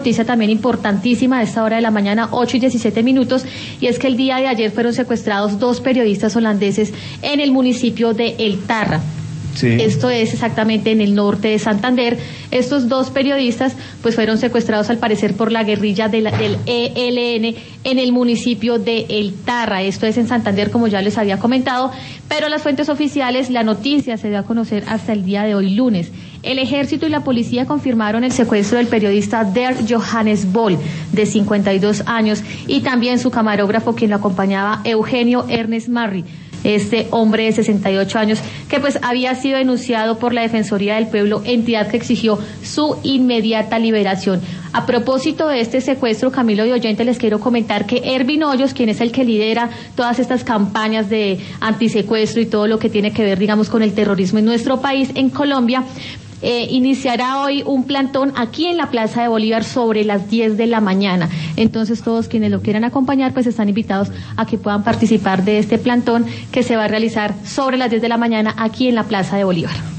Noticia también importantísima a esta hora de la mañana, 8:17, y es que el día de ayer fueron secuestrados 2 periodistas holandeses en el municipio de El Tarra. Sí. Esto es exactamente en el norte de Santander. Estos 2 periodistas pues fueron secuestrados al parecer por la guerrilla del ELN en el municipio de El Tarra. Esto es en Santander, como ya les había comentado, pero las fuentes oficiales, la noticia se dio a conocer hasta el día de hoy, lunes. El ejército y la policía confirmaron el secuestro del periodista Der Johannes Boll, de 52 años, y también su camarógrafo, quien lo acompañaba, Eugenio Ernest Marri. Este hombre de 68 años que pues había sido denunciado por la Defensoría del Pueblo, entidad que exigió su inmediata liberación. A propósito de este secuestro, Camilo y oyente, les quiero comentar que Ervin Hoyos, quien es el que lidera todas estas campañas de antisecuestro y todo lo que tiene que ver, digamos, con el terrorismo en nuestro país, en Colombia, iniciará hoy un plantón aquí en la Plaza de Bolívar sobre las 10 de la mañana. Entonces todos quienes lo quieran acompañar pues están invitados a que puedan participar de este plantón que se va a realizar sobre las 10 de la mañana aquí en la Plaza de Bolívar.